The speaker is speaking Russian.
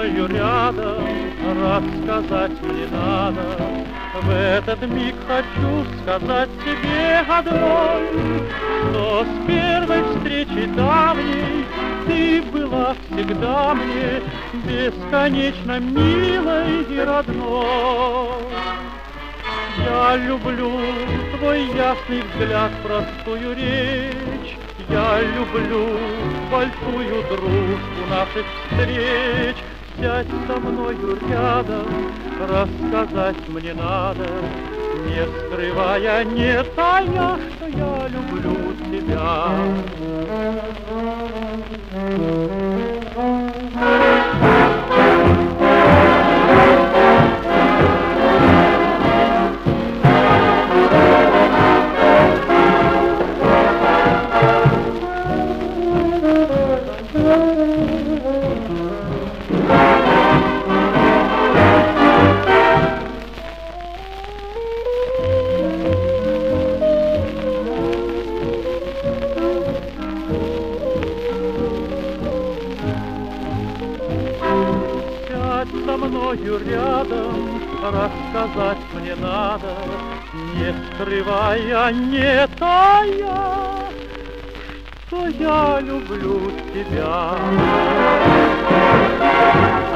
мною рядом, рассказать мне надо. В этот миг хочу сказать тебе одно, что с первой встречи давней ты была всегда мне бесконечно милой и родной. Я люблю твой ясный взгляд, простую речь. Я люблю большую дружбу наших встреч. Сядь со мною рядом, рассказать мне надо, не скрывая, не тая, что я люблю тебя. Со мною рядом, рассказать мне надо, не скрывая, не тая, что я люблю тебя.